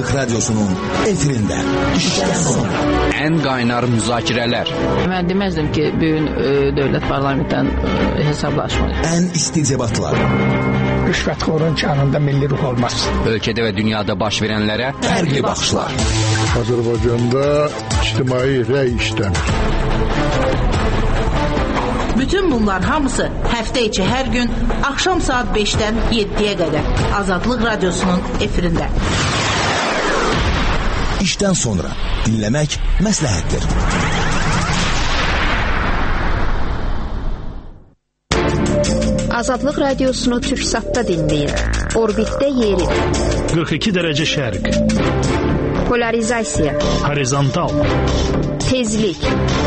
Azadlık Radyosu'nun efirinde. İşten sonra. En kaynar müzakirələr. Mən deməzdim ki, bugün dövlət parlamentdən hesablaşmalıyıq. En isticebatlar. Rüşvətxorun kanında milli ruh olmaz. Ölkədə və dünyada baş verənlərə Fərqli baxışlar. Azərbaycanda ictimai rəy işləmir. Bütün bunlar hamısı həftə içi hər gün axşam saat 5-dən 7-yə qədər Azadlıq Radyosu'nun efirində. İşten sonra dinlemek məsləhətdir. Azadlıq Radiosunu Türksatda dinləyin. Orbitdə yeri. 42 dərəcə şərq. Polarizasiya. Horizontal. Tezlik.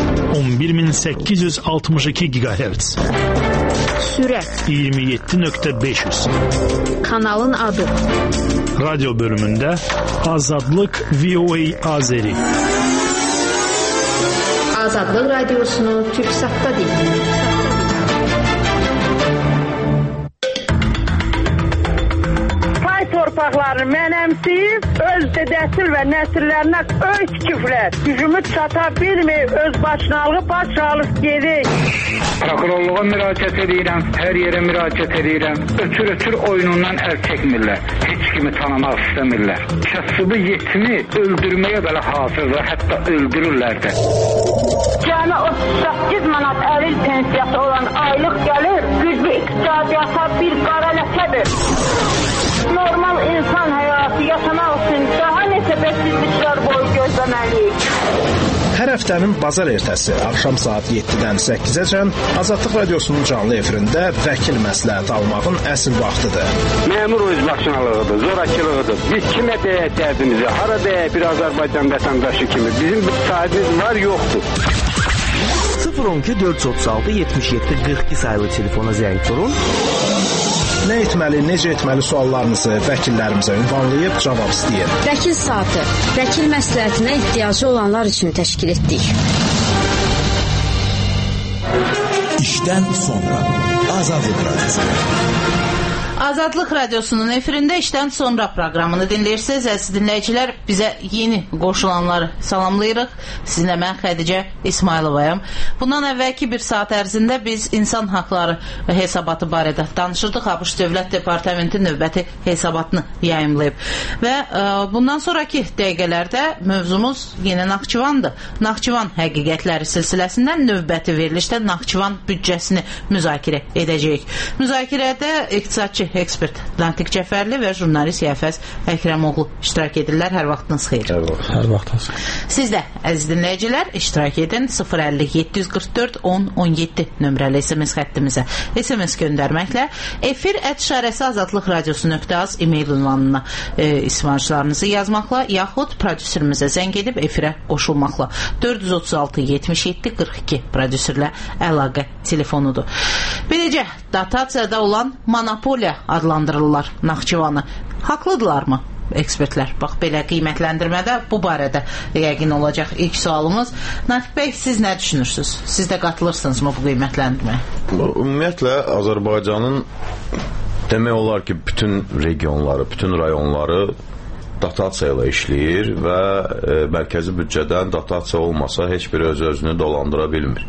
11862 GHz. Sürət. 27.500. Kanalın adı. Radyo bölümündə Azadlıq VOA Azeri. Azadlıq Radiosunu Türksatda dinləyin. Torpaqları mənəmsiyib, öz dədəsil və nəsillərinə öz küflər, gücümü çata bilməyib, öz başınalığı başalıb gedik. Prokurorluğa müraciət edirəm, hər yerə müraciət edirəm. Ötür oyunundan əl çəkmirlər, heç kimi tanımaq istəmirlər. Kasıbı yetimi öldürməyə belə hazırlar, hətta öldürürlər də. Cəmi 38 manat əril pensiyası olan aylıq gəlir, güclü iqtisadiyyata bir qara ləkədir. Normal insan həyatı yaşamaq üçün daha neçə bəksizliklər boyu gözləməliyik. Hər həftənin bazar ertəsi axşam saat 7-dən 8-əcən Azadlıq Radiosunun canlı efirində vəkil məsləhəti almağın əsl vaxtıdır. Məmur özbaşınalığıdır, zorakılığıdır. Biz kimə deyək dərdimizi, hara deyək bir Azərbaycan vətəndaşı kimi. Bizim bir sahibimiz var, yoxdur. 012 436 77 42 sayılı telefona zəng vurun. Nə etməli, necə etməli suallarınızı vəkillərimizə ünvanlayıb cavab istəyir. Vəkil saatı, vəkil məsləhətinə ehtiyacı olanlar üçün təşkil etdik. İşten sonra Azadlık Radyosu. Azadlıq Radyosu'nun efirində işdən sonra proqramını dinləyirsiniz. Əziz dinləyicilər, bizə yeni qoşulanları salamlayırıq. Sizinlə mən Xədicə İsmayılovayam. Bundan əvvəlki bir saat ərzində biz insan haqları hesabatı barədə danışırdıq. ABŞ Dövlət Departamenti növbəti hesabatını yayımlayıb. Və bundan sonraki dəqiqələrdə mövzumuz yenə Naxçıvandır. Naxçıvan həqiqətləri silsiləsindən növbəti verilişdə Naxçıvan büdcəsini müzakirə edəcəyik. Müzakirədə iqtisadçı ekspert Natiq Cəfərli və jurnalist Yəfəz Əkrəmoğlu iştirak edirlər. Hər vaxtınız xeyir. Hər vaxtınız xeyir. Siz də, əziz dinləyicilər, iştirak edin 050-744-10-17 nömrəli SMS xəttimizə SMS göndərməklə efir@azadlıqradiosu.az e-mail ünvanına ismarçlarınızı yazmaqla yaxud prodüserimizə zəng edib efirə qoşulmaqla 436-77-42 prodüserlə əlaqə telefonudur. Beləcə, datasiyada olan monopoliya adlandırırlar Naxçıvanı. Haqlıdırlarmı ekspertlər? Bax, belə qiymətləndirmədə bu barədə yəqin olacaq ilk sualımız. Natiq bəy, siz nə düşünürsünüz? Siz də qatılırsınızmı bu qiymətləndirməyə? Ümumiyyətlə, Azərbaycanın demək olar ki, bütün regionları, bütün rayonları datasiya ilə işləyir və mərkəzi büdcədən datasiya olmasa heç biri öz-özünü dolandıra bilmir.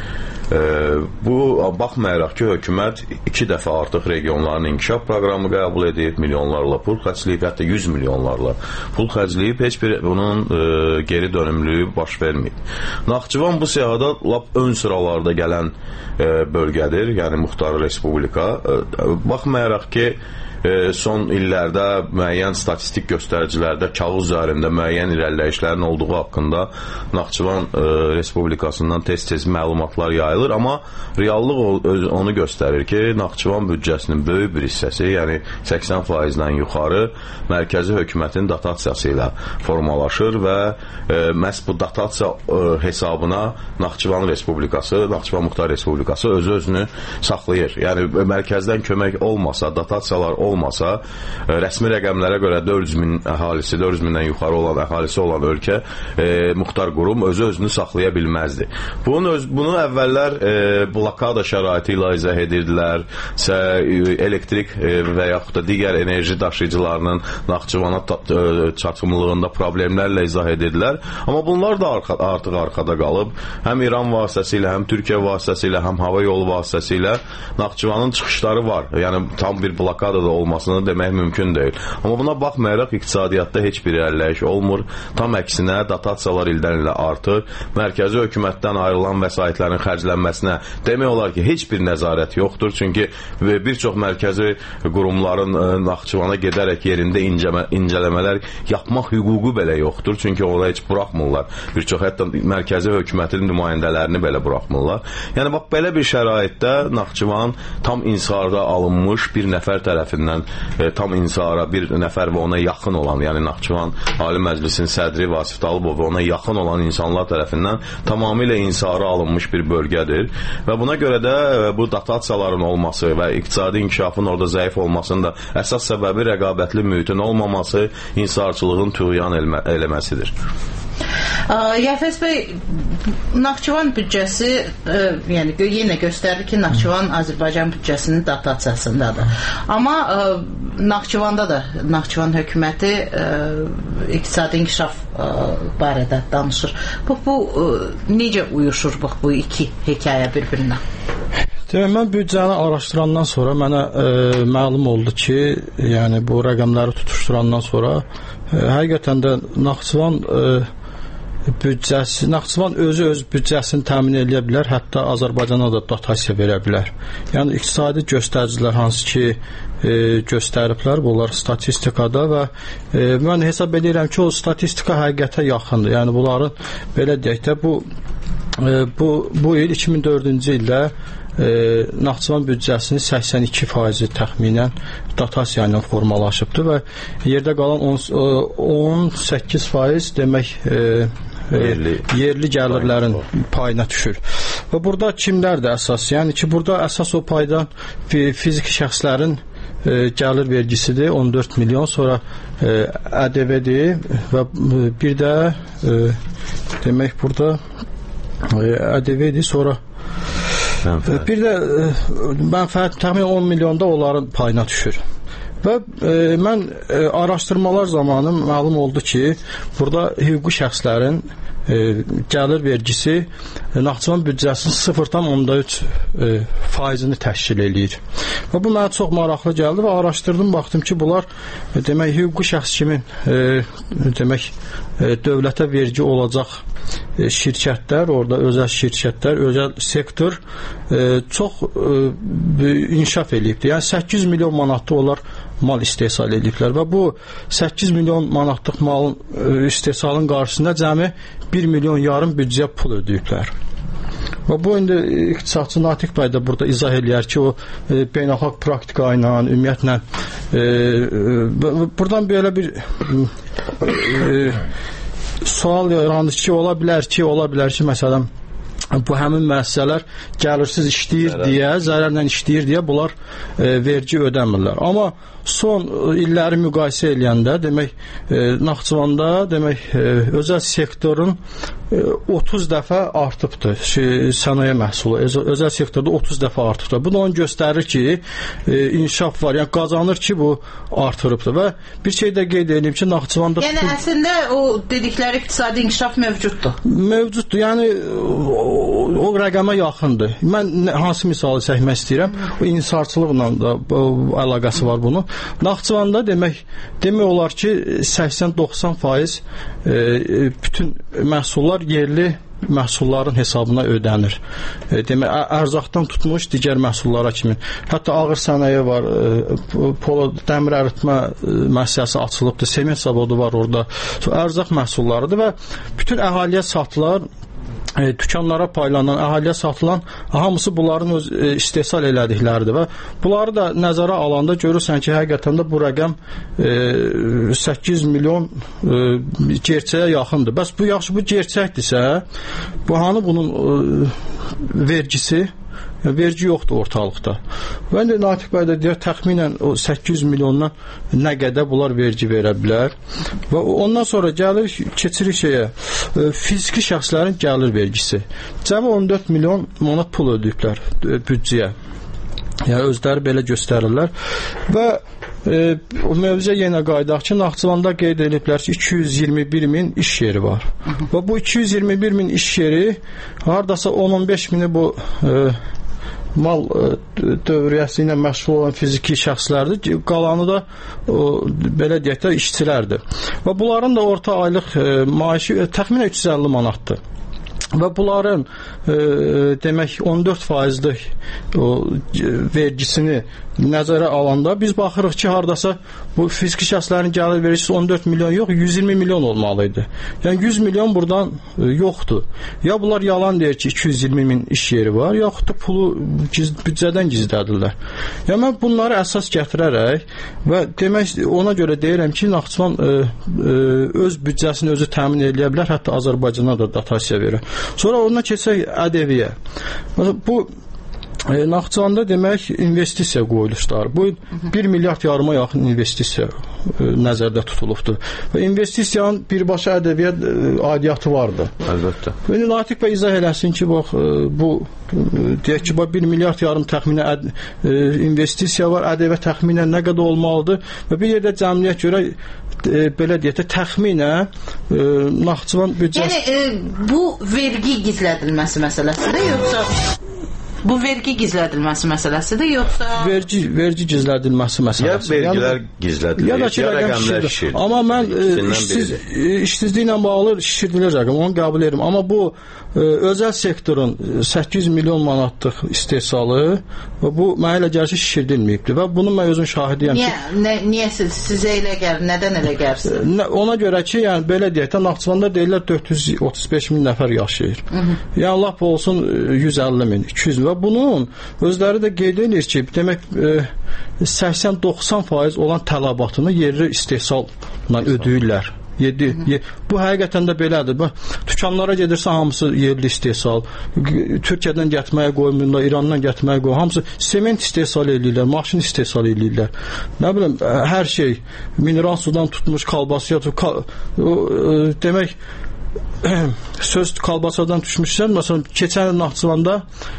Bu, baxmayaraq ki, hökumət 2 dəfə artıq regionların inkişaf proqramı qəbul edib, milyonlarla pul xərcləyib, hətta 100 milyonlarla pul xərcləyib, heç bir bunun geri dönümlüyü baş verməyib. Naxçıvan bu siyahıda lap ön sıralarda gələn bölgədir, yəni Muxtar Respublika. Baxmayaraq ki, son illərdə müəyyən statistik göstəricilərdə kağız üzərində müəyyən irəliləyişlərin olduğu haqqında Naxçıvan Respublikasından tez-tez məlumatlar yayılır, amma reallıq onu göstərir ki, Naxçıvan büdcəsinin böyük bir hissəsi, yəni 80%-dən yuxarı mərkəzi hökumətin datasiyası ilə formalaşır və məhz bu datasiya hesabına Naxçıvan Respublikası, Naxçıvan Muxtar Respublikası özü-özünü saxlayır. Yəni mərkəzdən kömək olmasa, datasiyalar olmasa, rəsmi rəqəmlərə görə 400 min əhalisi, 400 mindən yuxarı olan əhalisi olan ölkə muxtar qurum özü-özünü saxlaya bilməzdi. Bunu əvvəllər müəssisələr blokada şəraiti ilə izah edirdilər, elektrik və yaxud da digər enerji daşıyıcılarının Naxçıvana çatımlığında problemlərlə izah edirdilər. Amma bunlar da artıq arxada qalıb. Həm İran vasitəsilə, həm Türkiyə vasitəsilə, həm hava yolu vasitəsilə Naxçıvanın çıxışları var. Yəni tam bir blokada da olmasını demək mümkün deyil. Amma buna baxmayaraq iqtisadiyyatda heç bir irəliləyiş olmur. Tam əksinə dotasiyalar ildən ilə artır. Mərkəzi hökumətdən ayrılan vəsaitlərin xərclənməsinə demək olar ki, heç bir nəzarət yoxdur. Çünki bir çox mərkəzi qurumların Naxçıvana gedərək yerində incələmələr yapmaq hüququ belə yoxdur. Çünki orada heç buraxmırlar. Bir çox hətta mərkəzi hökumətin nümayəndələrini belə buraxmırlar. Yəni bax, belə bir şəraitdə Naxçıvan tam inhisarda alınmış bir nəfər tərəfindən, tam inhisara bir nəfər və ona yaxın olan, yəni Naxçıvan Ali Məclisinin sədri Vasif Talıbov və ona yaxın olan insanlar tərəfindən tamamilə inhisara alınmış bir bölgədir. Və buna görə də bu dotasiyaların olması və iqtisadi inkişafın orada zəif olmasının da əsas səbəbi rəqabətli mühitin olmaması, inhisarçılığın tüğyan eləməsidir. Yafəz bəy, Naxçıvan büdcəsi yəni yenə göstərir ki, Naxçıvan Azərbaycan büdcəsinin dotasiyasındadır. Amma Naxçıvanda da Naxçıvan hökuməti iqtisadi inkişaf barədə danışır. Bu necə uyuşur bu iki hekayə bir-birinə? Demək, mən büdcəni araşdırandan sonra mənə məlum oldu ki, yəni bu rəqəmləri tutuşdurandan sonra həqiqətən də Naxçıvan büdcəsi, Naxçıvan özü öz büdcəsini təmin edə bilər, hətta Azərbaycana da dotasiya verə bilər. Yəni iqtisadi göstəricilər hansı ki göstəriblər, bunlar statistikada və mən hesab edirəm ki, o statistika həqiqətə yaxındır. Yəni bunların belə deyək də bu il 2004-cü ildə Naxçıvan büdcəsinin 82% təxminən dotasiya ilə formalaşıbdır və yerdə qalan 18% demək yerli gəlirlərin payına düşür. Və burada kimlərdir əsas? Yəni ki, burada əsas o paydan fiziki şəxslərin gəlir vergisidir, 14 milyon, sonra ƏDV-dir və bir də demək burada ƏDV-dir, sonra bir də mənfəət təxminən 10 milyonda onların payına düşür. Və mən araşdırmalar zamanı məlum oldu ki, burada hüquqi şəxslərin gəlir vergisi Naxçıvan büdcəsinin 0,3%-ni təşkil eləyir. Və bu mənə çox maraqlı gəldi və araşdırdım, baxdım ki, bunlar demək hüquqi şəxs kimi demək dövlətə vergi olacaq şirkətlər, orada özəl şirkətlər, özəl sektor çox inkişaf eləyibdir. Yəni 8 milyon manatlıq onlar mal istehsal ediblər və bu 8 milyon manatlıq malın istehsalın qarşısında cəmi 1,5 milyon büdcə pul ödəyiblər. Və bu indi iqtisadçı Natiq bəy də burada izah eləyər ki, o beynəlxalq praktika ilə, ümumiyyətlə buradan belə bir sual yaranır ki, ola bilər ki, məsələn, bu həmin müəssisələr gəlirsiz işləyir deyə, zərərlə işləyir deyə bunlar vergi ödəmirlər. Amma son illəri müqayisə eləyəndə demək Naxçıvanda demək özəl sektorun 30 dəfə artıbdır sənaye məhsulu. Özəl sektorda 30 dəfə artıbdır. Bu da onu göstərir ki, inkişaf var. Yəni qazanır ki, bu artırıbdır və bir şey də qeyd edeyim ki, Naxçıvanda yəni əslində o dedikləri iqtisadi inkişaf mövcuddur. Mövcuddur. Yəni o rəqəmə yaxındır. Mən hansı misalı çəkmək istəyirəm? O inhisarçılıqla da əlaqəsi var bunun. Naxçıvanda demək olar ki 80-90% bütün məhsullar yerli məhsulların hesabına ödənir. Demək, ərzaqdan tutmuş digər məhsullara kimi. Hətta ağır sənaye var, dəmir əritmə müəssisəsi açılıbdır, sement zavodu var orada. Ərzaq məhsullarıdır və bütün əhaliyə satılan, dükanlara paylanan, əhaliyə satılan hamısı bunların öz istehsal elədikləridir və bunları da nəzərə alanda görürsən ki, həqiqətən də bu rəqəm 8 milyon gerçəyə yaxındır. Bəs bu yaxşı, bu gerçəkdirsə, bu hanı bunun vergisi? vergi yoxdur ortalıqda. Və indi Natiq bəy də deyir, təxminən o 800 milyondan nə qədər bunlar vergi verə bilər. Və ondan sonra gəlir, keçirik şeyə, fiziki şəxslərin gəlir vergisi. Cəmi 14 milyon manat pul ödəyiblər büdcəyə. Yəni özləri belə göstərirlər. Və o mövzuya yenə qaydaq ki, Naxçıvanda qeyd ediblər ki, 221 min iş yeri var. Və bu 221 min iş yeri hardasa 10-15 mini bu mal dövriyyəsi ilə məşğul olan fiziki şəxslərdir. Qalanı da belə deyək də işçilərdir. Və bunların da orta aylıq maaşı təxminən 350 manatdır. Və bunların demək 14%lik vergisini nəzərə alanda biz baxırıq ki, hardasa bu fiziki şəxslərin gəlir vergisi 14 milyon yox, 120 milyon olmalıydı. Yəni 100 milyon buradan yoxdur. Ya bunlar yalan deyir ki, 220 min iş yeri var, yaxud da pulu büdcədən gizlədirlər. Yəni mən bunları əsas gətirərək və demək ona görə deyirəm ki, Naxçıvan öz büdcəsini özü təmin edə bilər, hətta Azərbaycana da dotasiya verir. Sonra ondan keçək ƏDV-yə. Bu Naxçıvanda demək investisiya qoyuluşlar. Bu 1 milyard yarıma yaxın investisiya nəzərdə tutulubdur. Və investisiyanın birbaşa ədəbiyə aidiyyatı vardı. Əlbəttə. Və Natiq bəy izah eləsin ki, bax bu deyək ki, 1 milyard yarım təxminən investisiya var, ədəbiyə təxminən nə qədər olmalıdır və bir yerdə cəmiyyət görə belə deyək də təxminən Naxçıvan büdcəsi. Yəni bu vergi gizlədilməsi məsələsidir, yoxsa bu vergi gizlədilməsi məsələsidir, yoxsa vergi gizlədilməsi məsələsidir. Ya vergilər gizlədilir, ya rəqəmlər şişirilir. Amma mən işsizliklə bağlı şişirdilir rəqəm, onu qəbul edirəm. Amma bu özəl sektorun 800 milyon manatlıq istehsalı bu mənə elə gəlir ki, şişirdilməyibdir və bunu mən özüm şahidiyəm ki. Niyə sizə elə gəlir? Nədən elə gəlsin? Ona görə ki, yəni belə deyək də Naxçıvanda deyirlər 435 min nəfər yaşayır. Yəni lap olsun 150 min, 200 min və bunun özləri də qeyd edir ki, demək 80-90% olan tələbatını yerli istehsalla ödəyirlər. Bu həqiqətən də belədir. Dükanlara gedirsə hamısı yerli istehsal. Türkiyədən gətirməyə qoymurlar, İrandan gətirməyə qoymurlar. Hamısı sement istehsal edirlər, maşın istehsal edirlər. Nə bilim, hər şey mineral sudan tutmuş kalbasıya demək söz kalbasadan düşmüşsən, məsələn, keçən Naxçıvanda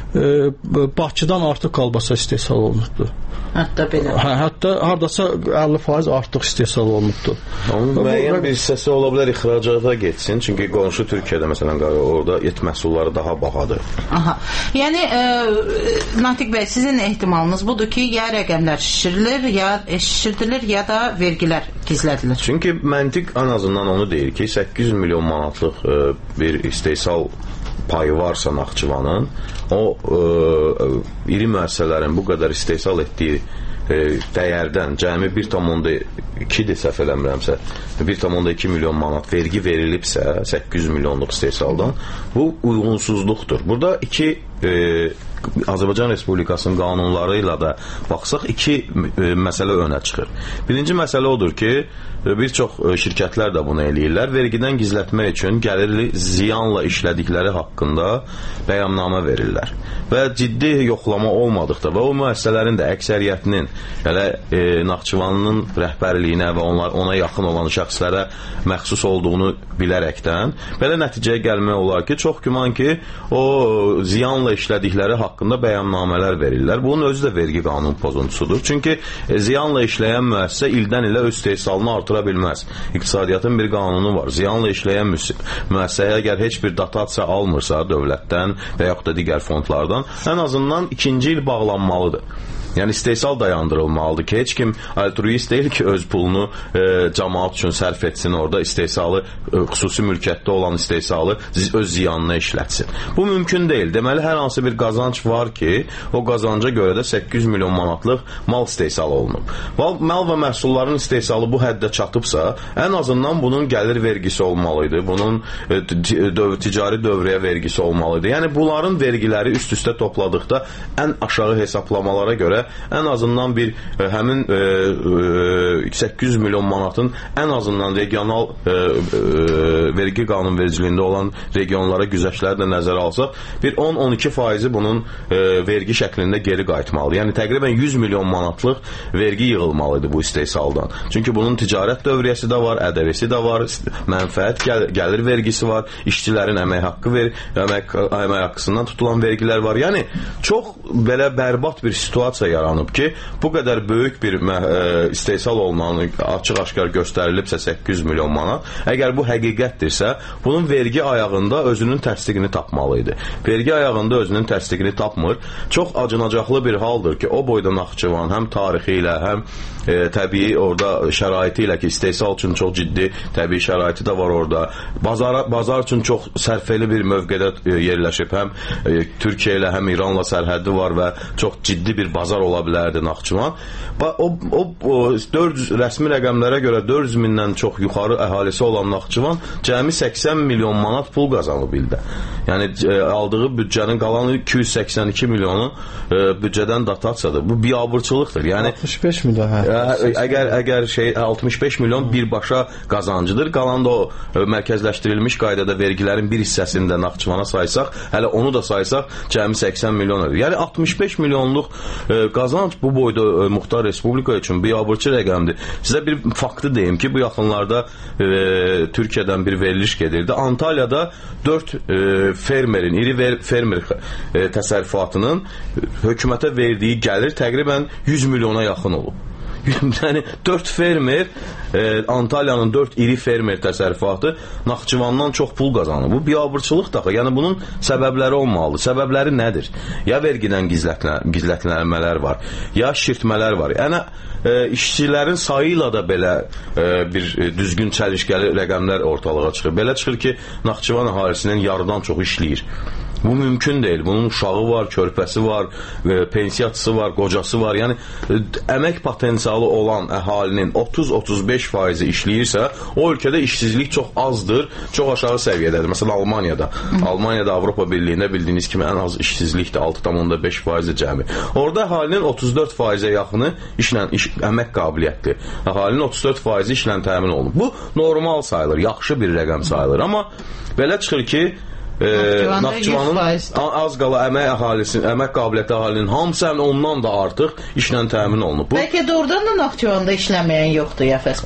Bakıdan artıq kalbasa istehsal olunubdur. Hətta belə. Hətta hardasa 50% artıq istehsal olunubdur. Onun müəyyən bir hissəsi ola bilər ixracata getsin, çünki qonşu Türkiyədə məsələn orada et məhsulları daha bahadır. Aha. Yəni Natiq bəy, sizin ehtimalınız budur ki, ya rəqəmlər şişirdilir, ya da vergilər gizlədilir. Çünki məntiq ən azından onu deyir ki, 800 milyon manatlıq bir istehsal payı varsa Naxçıvanın, o iri müəssisələrin bu qədər istehsal etdiyi dəyərdən cəmi 1,2-dir səhv eləmirəmsə, 1,2 milyon manat vergi verilibsə 800 milyonluq istehsaldan, bu uyğunsuzluqdur. Burada iki Azərbaycan Respublikasının qanunları ilə də baxsaq iki məsələ önə çıxır. Birinci məsələ odur ki, bir çox şirkətlər də bunu eləyirlər. Vergidən gizlətmək üçün gəlirli ziyanla işlədikləri haqqında bəyannamə verirlər. Və ciddi yoxlama olmadıqda və o müəssisələrin də əksəriyyətinin Naxçıvanın rəhbərliyinə və ona yaxın olan şəxslərə məxsus olduğunu bilərəkdən belə nəticəyə gəlmək olar ki, çox güman ki, o ziyanla işlədikləri haqqında bəyannamələr verirlər. Bunun özü də vergi qanun pozuntusudur. Çünki ziyanla işləyən müəssisə ildən ilə öz istehsalını artıra bilməz. İqtisadiyyatın bir qanunu var. Ziyanla işləyən müəssisəyə əgər heç bir dotasiya almırsa dövlətdən və yaxud da digər fondlardan, ən azından 2-ci il bağlanmalıdır. Yəni istehsal dayandırılmalıdır ki, heç kim altruist deyil ki, öz pulunu cəmaat üçün sərf etsin, orada istehsalı, xüsusi mülkiyyətdə olan istehsalı öz ziyanına işlətsin. Bu mümkün deyil. Deməli, hər hansı bir qazanc var ki, o qazanca görə də 800 milyon manatlıq mal istehsal olunub. Mal və məhsulların istehsalı bu həddə çatıbsa, ən azından bunun gəlir vergisi olmalıydı, bunun ticari dövrəyə vergisi olmalıydı. Yəni, bunların vergiləri üst-üstə topladıqda ən aşağı hesablamalara görə ilə ən azından bir həmin 800 milyon manatın ən azından regional vergi qanunvericiliyində olan regionlara güzəştləri də nəzərə alsaq, bir 10-12% bunun vergi şəklində geri qayıtmalıdır. Yəni təqribən 100 milyon manatlıq vergi yığılmalıdır bu istehsaldan. Çünki bunun ticarət dövriyyəsi də var, ƏDV-si də var, mənfəət gəlir vergisi var, işçilərin əmək haqqısından tutulan vergilər var. Yəni çox belə bərbad bir situasiya yaranıb ki, bu qədər böyük bir istehsal olunanı açıq-aşkar göstərilibsə 800 milyon manat, əgər bu həqiqətdirsə, bunun vergi ayağında özünün təsdiqini tapmalıydı. Vergi ayağında özünün təsdiqini tapmır. Çox acınacaqlı bir haldır ki, o boyda Naxçıvan həm tarixi ilə, həm təbii orada şəraiti ilə ki, istehsal üçün çox ciddi təbii şəraiti də var orada. Bazar üçün çox sərfəli bir mövqedə yerləşib. Həm Türkiyə ilə, həm İranla sərhəddi var və çox ciddi bir bazar ola bilərdi Naxçıvan. O rəsmi rəqəmlərə görə 400 mindən çox yuxarı əhalisi olan Naxçıvan cəmi 80 milyon manat pul qazanıb ildə. Yəni aldığı büdcənin qalanı 282 milyonu büdcədən dotasiyadır. Bu biabırçılıqdır. Yəni 65 milyon əgər 65 milyon birbaşa qazancıdır. Qalan da o mərkəzləşdirilmiş qaydada vergilərin bir hissəsini də Naxçıvana saysaq, hələ onu da saysaq cəmi 80 milyon edir. Yəni 65 milyonluq qazanc bu boyda Muxtar Respublika üçün biabırçı rəqəmdir. Sizə bir faktı deyim ki, bu yaxınlarda Türkiyədən bir veriliş gedirdi. Antalyada 4 fermerin, iri fermer təsərrüfatının hökumətə verdiyi gəlir təqribən 100 milyona yaxın olub. Yəni 4 fermer, Antalyanın 4 iri fermer təsərrüfatı Naxçıvandan çox pul qazanır. Bu biabırçılıqdır axı. Yəni bunun səbəbləri olmalıdır. Səbəbləri nədir? Ya vergidən gizlətmələr var, ya şirtmələr var. Yəni işçilərin sayı ilə də belə bir düzgün çəlişkəli rəqəmlər ortalığa çıxır. Belə çıxır ki, Naxçıvan əhalisinin yarıdan çox işləyir. Bu mümkün deyil. Bunun uşağı var, körpəsi var, pensiyaçısı var, qocası var. Yəni əmək potensialı olan əhalinin 30-35% işləyirsə, o ölkədə işsizlik çox azdır, çox aşağı səviyyədədir. Məsələn, Almaniyada Avropa Birliyində bildiyiniz kimi ən az işsizlikdir, 6,5% cəmi. Orada əhalinin 34%-ə yaxını əmək qabiliyyətli. Əhalinin 34% işlə təmin olunur. Bu normal sayılır, yaxşı bir rəqəm sayılır. Amma belə çıxır ki, Naxçıvanın az qala əmək qabiliyyətli əhalinin hamısı ondan da artıq işlə təmin olunub. Bəlkə doğrudan da Naxçıvanda işləməyən yoxdur, Yəfəs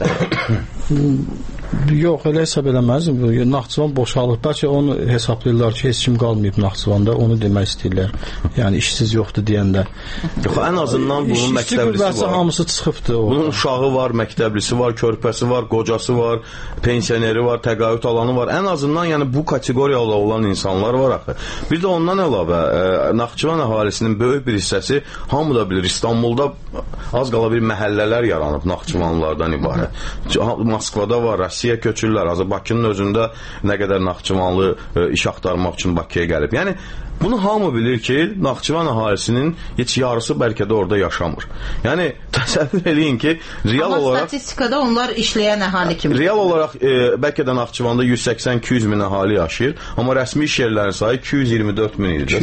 bəy? Yox, elə hesab eləməz. Naxçıvan boşalır. Bəlkə onu hesablayırlar ki, heç kim qalmayıb Naxçıvanda, onu demək istəyirlər. Yəni işsiz yoxdur deyəndə. Yox, ən azından bunun məktəblisi var. Hamısı çıxıbdır. Bunun uşağı var, məktəblisi var, körpəsi var, qocası var, pensioneri var, təqaüd alanı var. Ən azından yəni bu kateqoriyada olan insanlar var axı. Bir də ondan əlavə Naxçıvan əhalisinin böyük bir hissəsi, hamı da bilir, İstanbulda az qala bir məhəllələr yaranıb Naxçıvanlılardan ibarət. Moskvada var, Rusiyaya köçürlər. Bakının özündə nə qədər Naxçıvanlı iş axtarmaq üçün Bakıya gəlib. Yəni bunu hamı bilir ki, Naxçıvan əhalisinin heç yarısı bəlkə də orada yaşamır. Yəni təsəvvür eləyin ki, real olaraq statistikada onlar işləyən əhali kimi. Real olaraq bəlkə də Naxçıvanda 180-200 min əhali yaşayır, amma rəsmi iş yerlərinin sayı 224 min idi.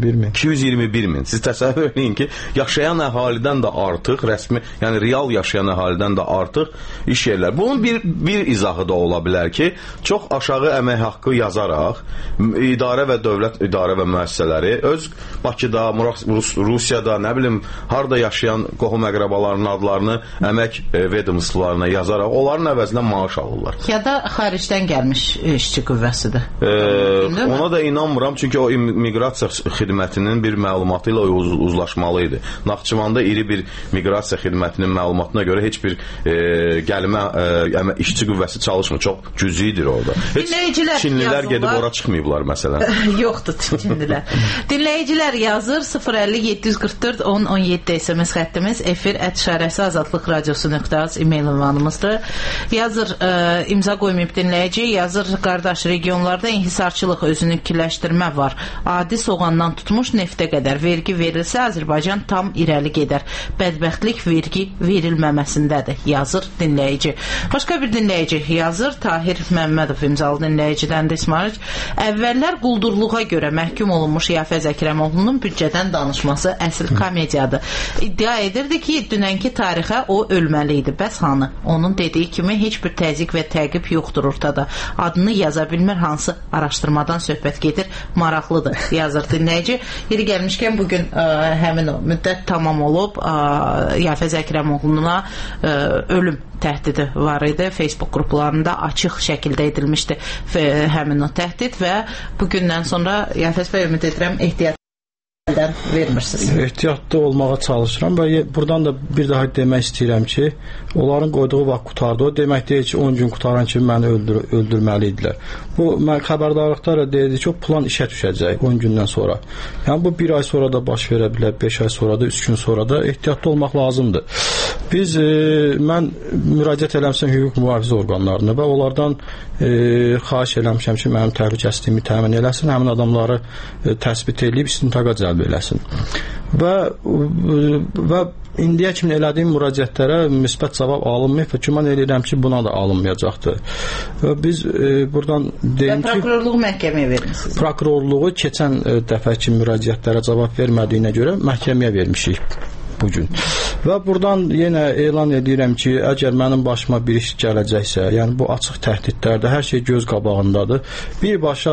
221 min. Siz təsəvvür eləyin ki, yaşayan əhalidən də artıq rəsmi, yəni real yaşayan əhalidən də artıq iş yerlər. Bunun bir izahı da ola bilər ki, çox aşağı əmək haqqı yazaraq idarə və dövlət idarə və müəssisələri öz Bakıda, Rusiyada, nə bilim, harda yaşayan qohum əqrabalarının adlarını əmək vedomstvolarına yazaraq onların əvəzinə maaş alırlar. Ya da xaricdən gəlmiş işçi qüvvəsidir. Ona da inanmıram, çünki o miqrasiya xidmətinin bir məlumatı ilə uzlaşmalı idi. Naxçıvanda iri bir miqrasiya xidmətinin məlumatına görə heç bir gəlmə işçi qüvvəsi çalışmır. Çox cüzidir orada. Heç Çinlilər gedib ora çıxmayıblar məsələn. Yoxdur Çinlilər. Dinləyicilər yazır 050-744-10-17 SMS xəttimiz, efir@azadlıqradiosu.az e-mail ünvanımızdır. Yazır imza qoymayıb dinləyici, yazır qardaş regionlarda inhisarçılıq özünü kiləşdirmə var. Adi soğandan tutmuş neftə qədər vergi verilsə Azərbaycan tam irəli gedər. Bədbəxtlik vergi verilməməsindədir, yazır dinləyici. Başqa bir dinləyici yazır, Tahir Məmmədov imzalı dinləyicidən də İsmail. Əvvəllər quldurluğa görə məhkum olunmuş Yafəz Əkrəmoğlunun büdcədən danışması əsl komediyadır. İddia edirdi ki, dünənki tarixə o ölməli idi. Bəs hanı? Onun dediyi kimi heç bir təzyiq və təqib yoxdur ortada. Adını yaza bilmir, hansı araşdırmadan söhbət gedir, maraqlıdır, yazır dinləyici. Yeri gəlmişkən bugün həmin o müddət tamam olub, Yafəz Əkrəmoğluna ölüm təhdidi var idi. Facebook qruplarında açıq şəkildə edilmişdi həmin o təhdid və bugündən sonra Yafəz bəy ümid edirəm ehtiyat vermirsiniz. Ehtiyatlı olmağa çalışıram və buradan da bir daha demək istəyirəm ki, onların qoyduğu vaxt qutardı. O demək deyil ki, 10 gün qutaran kimi məni öldürməli idilər. Bu xəbərdarlıqda da deyildi ki, o plan işə düşəcək 10 gündən sonra. Yəni bu 1 ay sonra da baş verə bilər, 5 ay sonra da, 3 gün sonra da ehtiyatlı olmaq lazımdır. Mən müraciət eləmişəm hüquq mühafizə orqanlarına və onlardan xahiş eləmişəm ki, mənim təhlükəsizliyimi təmin eləsin, həmin adamları təsbit edib istintaqa cəlb eləsin. Və indiyə kimi elədiyim müraciətlərə müsbət cavab alınmayıb və güman edirəm ki, buna da alınmayacaqdır. Və biz buradan deyim ki, prokurorluğu məhkəməyə vermişsiniz. Prokurorluğu keçən dəfəki müraciətlərə cavab vermədiyinə görə məhkəməyə vermişik bugün. Və buradan yenə elan edirəm ki, əgər mənim başıma bir iş gələcəksə, yəni bu açıq təhdidlərdə hər şey göz qabağındadır. Birbaşa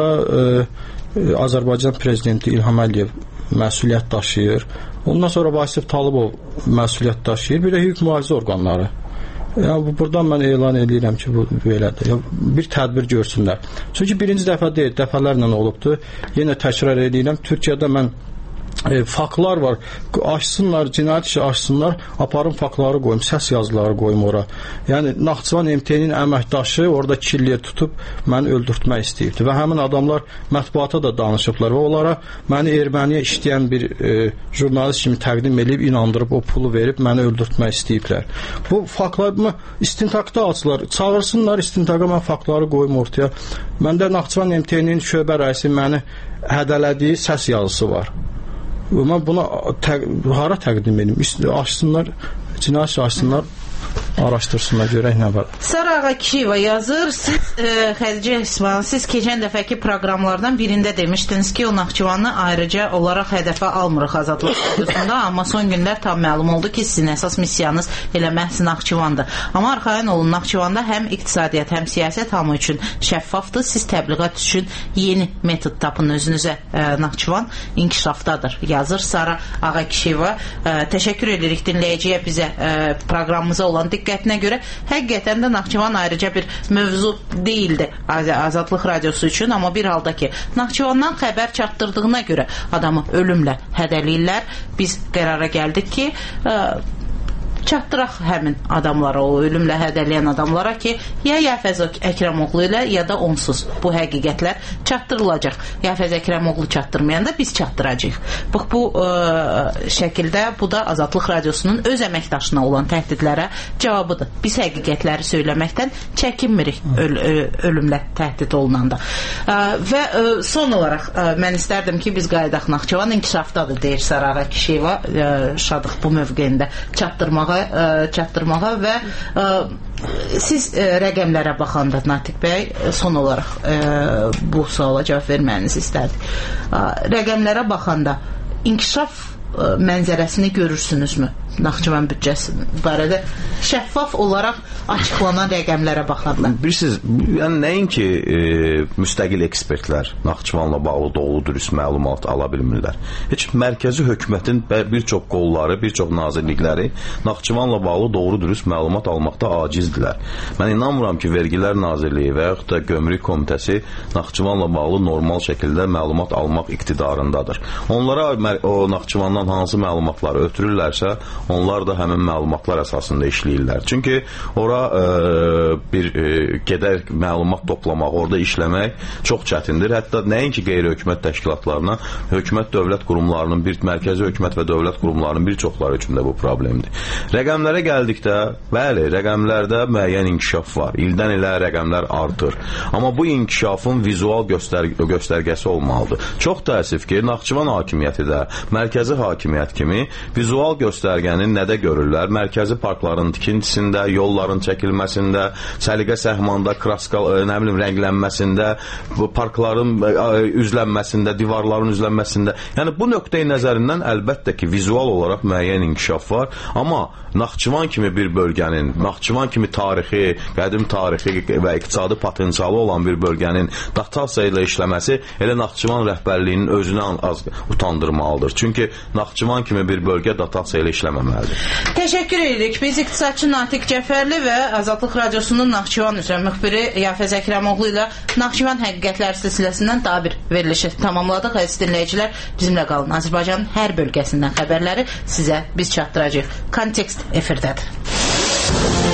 Azərbaycan prezidenti İlham Əliyev məsuliyyət daşıyır. Ondan sonra Vasif Talıbov məsuliyyət daşıyır. Bir də hüquq mühafizə orqanları. Yəni buradan mən elan edirəm ki, bu belədir. Bir tədbir görsünlər. Çünki birinci dəfə deyil, dəfələrlə olubdur. Yenə təkrar edirəm, Türkiyədə mən faktlar var. Açsınlar, cinayət işi açsınlar, aparın faktları qoyum, səs yazıları qoyum ora. Yəni Naxçıvan MT-nin əməkdaşı orada killiyə tutub məni öldürtmək istəyirdi və həmin adamlar mətbuata da danışıblar və onlara məni erməniyə işləyən bir jurnalist kimi təqdim edib, inandırıb, o pulu verib məni öldürtmək istəyiblər. Bu faktlarımı istintaqda açılar, çağırsınlar istintaqa, mən faktları qoyum ortaya. Məndə Naxçıvan MT-nin şöbə rəisi məni hədələdiyi səs yazısı var. Mən buna hara təqdim edim? Açsınlar, cinayət açsınlar, araşdırsınlar, görək nə var. Sara Kişiyeva yazır, siz Xədicə İsmail, siz keçən dəfəki proqramlardan birində demişdiniz ki, o Naxçıvanı ayrıca olaraq hədəfə almırıq Azadlıq Radiosunda, amma son günlər tam məlum oldu ki, sizin əsas missiyanız elə məhz Naxçıvandır. Amma arxayın olun, Naxçıvanda həm iqtisadiyyat, həm siyasət hamı üçün şəffafdır. Siz təbliğat üçün yeni metod tapın özünüzə. Naxçıvan inkişafdadır, yazır Sara Kişiyeva. Təşəkkür edirik dinləyiciyə bizə proqramımıza olan diqqətinə görə. Həqiqətən də Naxçıvan ayrıca bir mövzu deyildi Azadlıq Radiosu üçün, amma bir halda ki, Naxçıvandan xəbər çatdırdığına görə adamı ölümlə hədələyirlər. Biz qərara gəldik ki, çatdıraq həmin adamlara, o ölümlə hədələyən adamlara ki, ya Yafəz Əkrəmoğlu ilə, ya da onsuz bu həqiqətlər çatdırılacaq. Yafəz Əkrəmoğlu çatdırmayanda biz çatdıracağıq. Bax, bu şəkildə, bu da Azadlıq Radiosunun öz əməkdaşına olan təhdidlərə cavabıdır. Biz həqiqətləri söyləməkdən çəkinmirik ölümlə təhdid olunanda. Və son olaraq mən istərdim ki, biz qayıdaq Naxçıvan inkişafdadır, deyir Sara Kişiyeva, şadıq bu mövqeyində çatdırmağa və siz rəqəmlərə baxanda, Natiq bəy, son olaraq bu suala cavab verməyinizi istədik. Rəqəmlərə baxanda inkişaf mənzərəsini görürsünüzmü? Naxçıvan büdcəsi barədə şəffaf olaraq açıqlanan rəqəmlərə baxarlar. Bilirsiniz, yəni nəinki müstəqil ekspertlər Naxçıvanla bağlı doğru dürüst məlumat ala bilmirlər. Heç mərkəzi hökumətin bir çox qolları, bir çox nazirlikləri Naxçıvanla bağlı doğru dürüst məlumat almaqda acizdirlər. Mən inanmıram ki, Vergilər Nazirliyi və yaxud da Gömrük Komitəsi Naxçıvanla bağlı normal şəkildə məlumat almaq iqtidarındadır. Onlara o Naxçıvandan hansı məlumatları ötürürlərsə, onlar da həmin məlumatlar əsasında işləyirlər. Çünki ora bir qədər məlumat toplamaq, orada işləmək çox çətindir. Hətta nəinki qeyri-hökumət təşkilatlarına, hökumət dövlət qurumlarının, mərkəzi hökumət və dövlət qurumlarının bir çoxları üçün də bu problemdir. Rəqəmlərə gəldikdə, bəli, rəqəmlərdə müəyyən inkişaf var. İldən ilə rəqəmlər artır. Amma bu inkişafın vizual göstərgəsi olmalıdır. Çox təəssüf ki, Naxçıvan hakimiyyəti də, mərkəzi hakimiyyət kimi vizual göstərgəni nədə görürlər? Mərkəzi parkların tikintisində, yolların çəkilməsində, səliqə səhmanda, kraskal, nə bilim, rənglənməsində, bu parkların üzlənməsində, divarların üzlənməsində. Yəni bu nöqteyi nəzərindən əlbəttə ki, vizual olaraq müəyyən inkişaf var, amma Naxçıvan kimi bir bölgənin, Naxçıvan kimi tarixi, qədim tarixi və iqtisadi potensialı olan bir bölgənin datasiya ilə işləməsi elə Naxçıvan rəhbərliyinin özünü az utandırmalıdır. Çünki Naxçıvan kimi bir bölgə datasiya ilə işləməməlidir. Təşəkkür edirik. Biz iqtisadçı Natiq Cəfərli və Azadlıq Radiosunun Naxçıvan üzrə müxbiri Yafəz Əkrəmoğlu ilə Naxçıvan həqiqətlər silsiləsindən daha bir verilişi tamamladıq. Əziz dinləyicilər, bizimlə qalın. Azərbaycanın hər bölgəsindən xəbərləri sizə biz çatdıracağıq. Kontekst efirdədir.